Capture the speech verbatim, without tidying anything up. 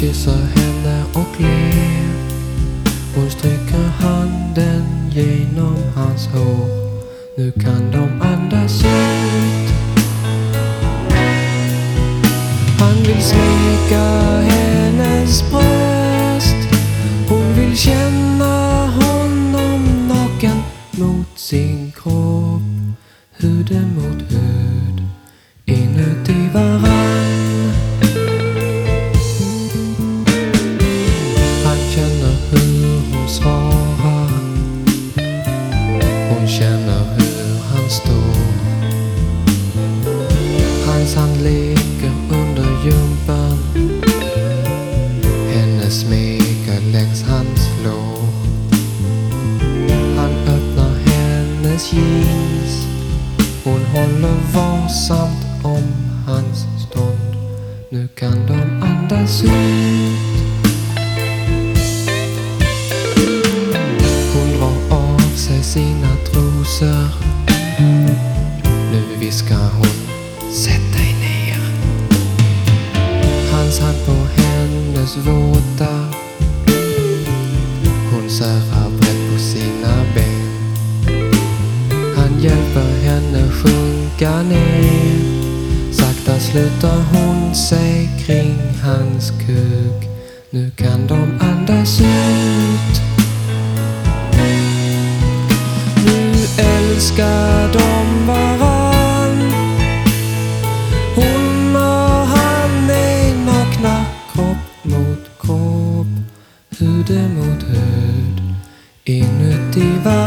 kysser henne och ler. Hon stryker handen genom hans hår. Nu kan de andas ut. Han vill smeka hennes bröst. Hon vill känna honom naken mot sin kropp. Huden mot hud, inuti varann. Han känner hur hon svarar. Hon känner hur han står. Hans hand leker under jumpan. Hennes smeker längs hans lår. Han öppnar hennes jeans. Hon håller varsamt om hans stånd. Nu kan de andas ut. Hon drar av sig sina trosor. Nu viskar hon: sätt dig ner. Hans hand på hennes våta. Hon särar brett på sina ben. Han hjälper henne sjunka ner. Sakta sluter hon sig kring hans kuk. Nu kan de andas ut. Nu älskar de varann. Hon och han är nakna, kropp mot kropp, hud mot hud, inuti varann.